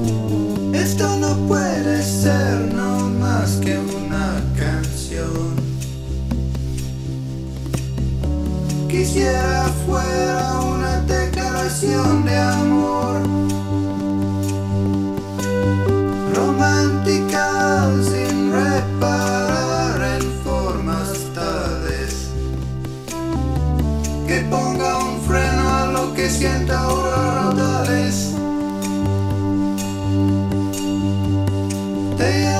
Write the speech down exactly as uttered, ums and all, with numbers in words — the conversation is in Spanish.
Esto no puede ser no más que una canción. Quisiera fuera una declaración de amor, romántica sin reparar en formas tales, que ponga un freno a lo que sienta ahora raudales. Te